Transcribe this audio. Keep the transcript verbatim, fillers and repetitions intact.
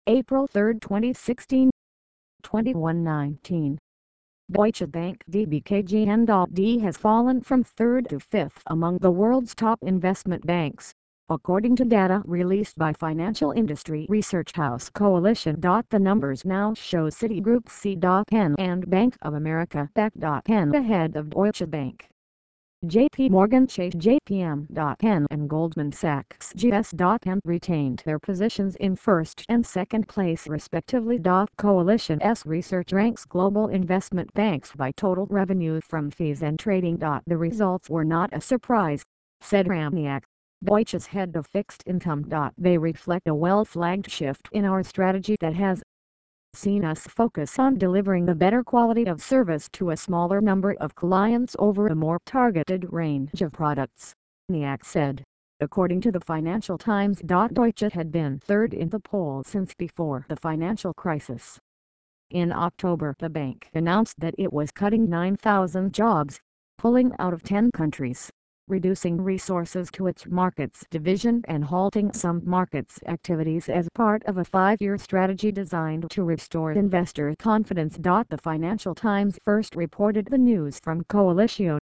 April third twenty sixteen, twenty-one nineteen. Deutsche Bank D B K G N D has fallen from third to fifth among the world's top investment banks, according to data released by financial industry research house Coalition. The numbers now show Citigroup C N and Bank of America N ahead of Deutsche Bank. J P Morgan Chase J P M N and Goldman Sachs G S N retained their positions in first and second place respectively. Coalition's research ranks global investment banks by total revenue from fees and trading. The results were not a surprise, said Ramniak, Deutsche's head of fixed income. They reflect a well-flagged shift in our strategy that has seen us focus on delivering a better quality of service to a smaller number of clients over a more targeted range of products, Ramniak said. According to the Financial Times, Deutsche had been third in the poll since before the financial crisis. In October, the bank announced that it was cutting nine thousand jobs, pulling out of ten countries, reducing resources to its markets division and halting some markets activities as part of a five-year strategy designed to restore investor confidence. The Financial Times first reported the news from Coalition